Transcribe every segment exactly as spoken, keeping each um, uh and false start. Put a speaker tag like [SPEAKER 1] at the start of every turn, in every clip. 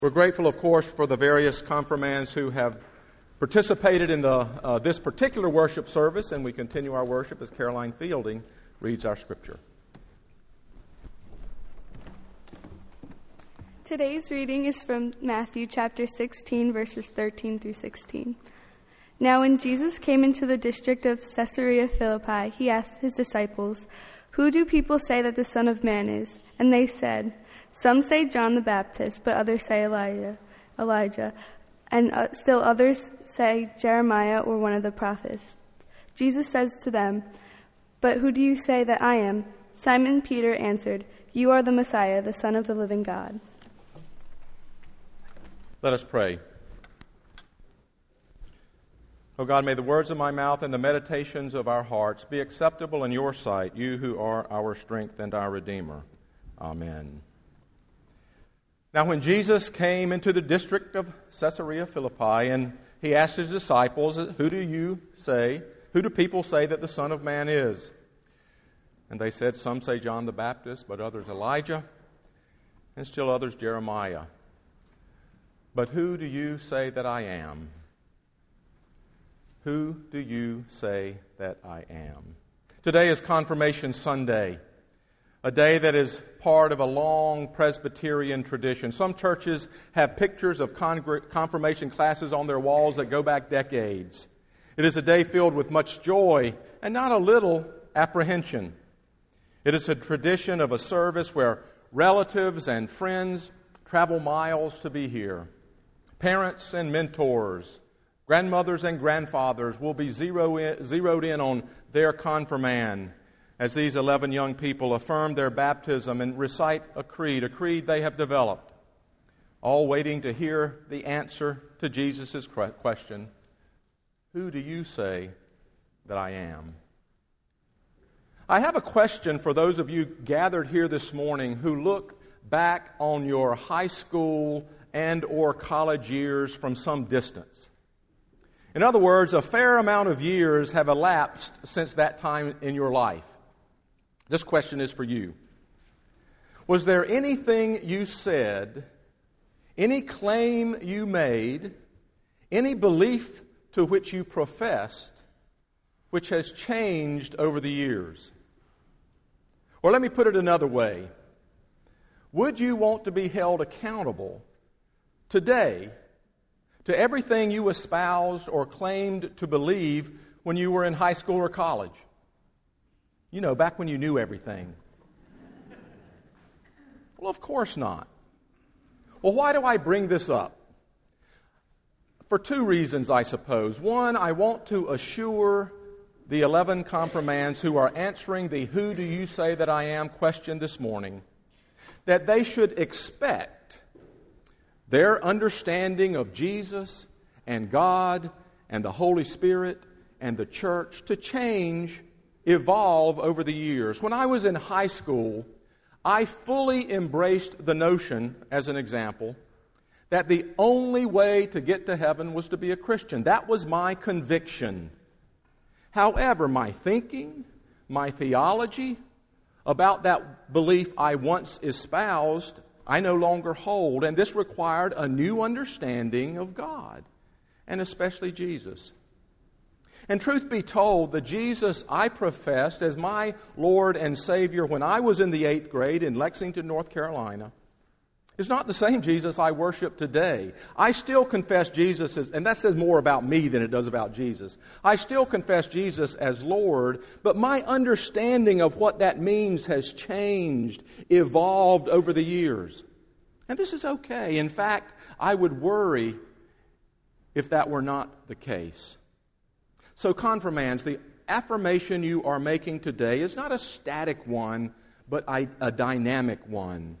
[SPEAKER 1] We're grateful, of course, for the various confirmands who have participated in the uh, this particular worship service, and we continue our worship as Caroline Fielding reads our scripture.
[SPEAKER 2] Today's reading is from Matthew chapter sixteen, verses thirteen through sixteen. Now when Jesus came into the district of Caesarea Philippi, he asked his disciples, "Who do people say that the Son of Man is?" And they said, "Some say John the Baptist, but others say Elijah, Elijah, and uh, still others say Jeremiah or one of the prophets." Jesus says to them, "But who do you say that I am?" Simon Peter answered, "You are the Messiah, the Son of the living God."
[SPEAKER 1] Let us pray. O God, may the words of my mouth and the meditations of our hearts be acceptable in your sight, you who are our strength and our Redeemer. Amen. Now when Jesus came into the district of Caesarea Philippi, and he asked his disciples, "Who do you say, who do people say that the Son of Man is?" And they said, "Some say John the Baptist, but others Elijah, and still others Jeremiah. But who do you say that I am?" Who do you say that I am? Today is Confirmation Sunday, a day that is part of a long Presbyterian tradition. Some churches have pictures of congr- confirmation classes on their walls that go back decades. It is a day filled with much joy and not a little apprehension. It is a tradition of a service where relatives and friends travel miles to be here. Parents and mentors, grandmothers and grandfathers will be zero in, zeroed in on their confirmand as these eleven young people affirm their baptism and recite a creed, a creed they have developed, all waiting to hear the answer to Jesus' question, "Who do you say that I am?" I have a question for those of you gathered here this morning who look back on your high school and or college years from some distance. In other words, a fair amount of years have elapsed since that time in your life. This question is for you. Was there anything you said, any claim you made, any belief to which you professed, which has changed over the years? Or let me put it another way. Would you want to be held accountable today to everything you espoused or claimed to believe when you were in high school or college? You know, back when you knew everything. Well, of course not. Well, why do I bring this up? For two reasons, I suppose. One, I want to assure the eleven confirmands who are answering the "Who do you say that I am?" question this morning that they should expect their understanding of Jesus and God and the Holy Spirit and the church to change, evolve over the years. When I was in high school, I fully embraced the notion, as an example, that the only way to get to heaven was to be a Christian. That was my conviction. However, my thinking, my theology about that belief I once espoused, I no longer hold, and this required a new understanding of God, and especially Jesus. And truth be told, the Jesus I professed as my Lord and Savior when I was in the eighth grade in Lexington, North Carolina, is not the same Jesus I worship today. I still confess Jesus as, and that says more about me than it does about Jesus. I still confess Jesus as Lord, but my understanding of what that means has changed, evolved over the years. And this is okay. In fact, I would worry if that were not the case. So, confirmands, the affirmation you are making today is not a static one, but a, a dynamic one.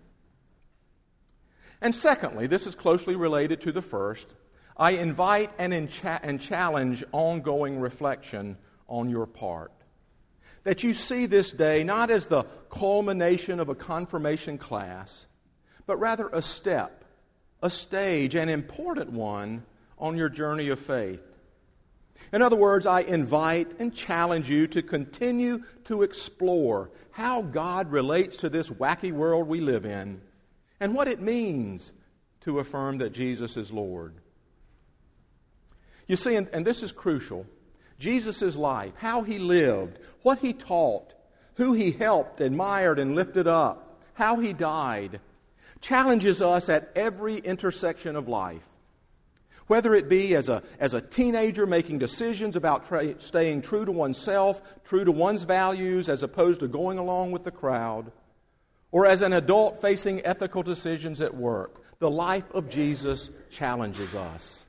[SPEAKER 1] And secondly, this is closely related to the first, I invite and, encha- and challenge ongoing reflection on your part. That you see this day not as the culmination of a confirmation class, but rather a step, a stage, an important one on your journey of faith. In other words, I invite and challenge you to continue to explore how God relates to this wacky world we live in and what it means to affirm that Jesus is Lord. You see, and, and this is crucial, Jesus' life, how he lived, what he taught, who he helped, admired, and lifted up, how he died, challenges us at every intersection of life. Whether it be as a, as a teenager making decisions about tra- staying true to oneself, true to one's values, as opposed to going along with the crowd, or as an adult facing ethical decisions at work, the life of Jesus challenges us.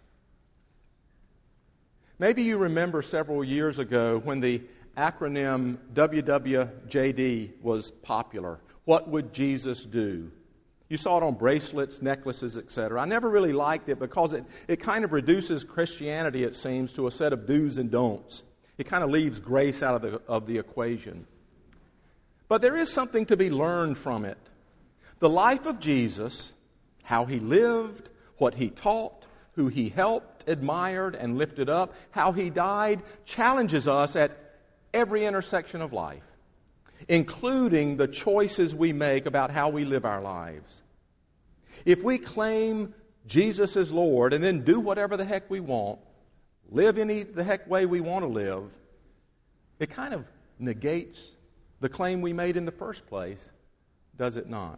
[SPEAKER 1] Maybe you remember several years ago when the acronym W W J D was popular. What would Jesus do? You saw it on bracelets, necklaces, et cetera. I never really liked it because it, it kind of reduces Christianity, it seems, to a set of do's and don'ts. It kind of leaves grace out of the, of the equation. But there is something to be learned from it. The life of Jesus, how he lived, what he taught, who he helped, admired, and lifted up, how he died, challenges us at every intersection of life, including the choices we make about how we live our lives. If we claim Jesus is Lord and then do whatever the heck we want, live any the heck way we want to live, it kind of negates the claim we made in the first place, does it not?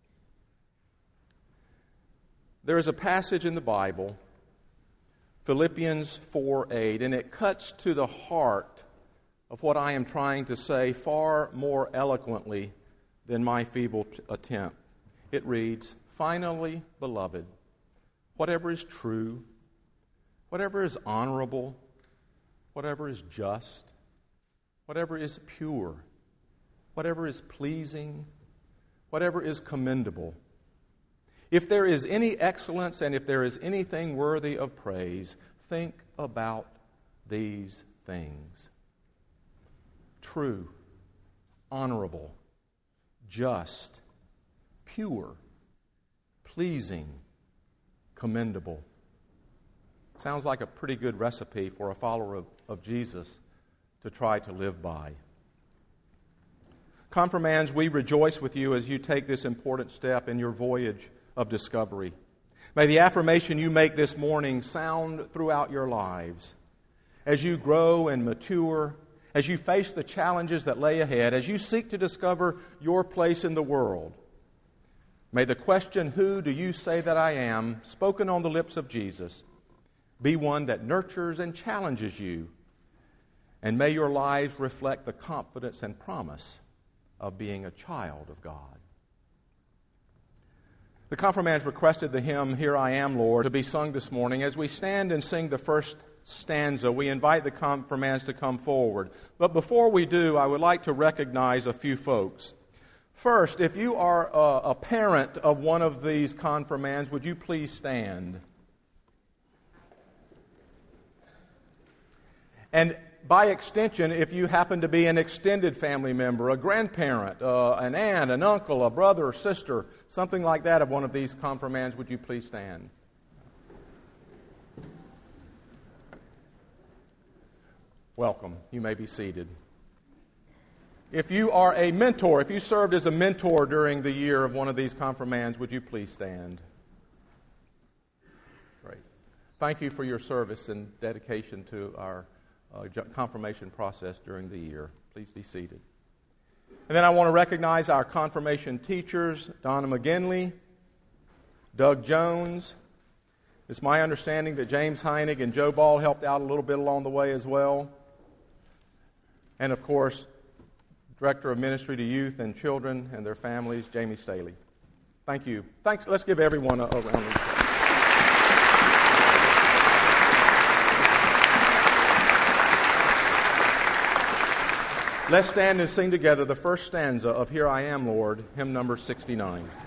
[SPEAKER 1] There is a passage in the Bible, Philippians four eight, and it cuts to the heart of what I am trying to say far more eloquently than my feeble t- attempt. It reads, "Finally, beloved, whatever is true, whatever is honorable, whatever is just, whatever is pure, whatever is pleasing, whatever is commendable, if there is any excellence and if there is anything worthy of praise, think about these things." True, honorable, just, pure, pleasing, commendable. Sounds like a pretty good recipe for a follower of, of Jesus to try to live by. Confirmands, we rejoice with you as you take this important step in your voyage of discovery. May the affirmation you make this morning sound throughout your lives as you grow and mature, as you face the challenges that lay ahead, as you seek to discover your place in the world. May the question, "Who do you say that I am?" spoken on the lips of Jesus, be one that nurtures and challenges you. And may your lives reflect the confidence and promise of being a child of God. The confirmands requested the hymn, "Here I Am, Lord," to be sung this morning. As we stand and sing the first stanza, we invite the confirmands to come forward. But before we do, I would like to recognize a few folks. First, if you are a, a parent of one of these confirmands, would you please stand? And by extension, if you happen to be an extended family member, a grandparent, uh, an aunt, an uncle, a brother or sister, something like that of one of these confirmands, would you please stand? Welcome. You may be seated. If you are a mentor, if you served as a mentor during the year of one of these confirmands, would you please stand? Great. Thank you for your service and dedication to our uh, confirmation process during the year. Please be seated. And then I want to recognize our confirmation teachers, Donna McGinley, Doug Jones. It's my understanding that James Heinig and Joe Ball helped out a little bit along the way as well. And, of course, Director of Ministry to Youth and Children and their families, Jamie Staley. Thank you. Thanks. Let's give everyone a, a round of applause. Let's stand and sing together the first stanza of "Here I Am, Lord," hymn number sixty-nine.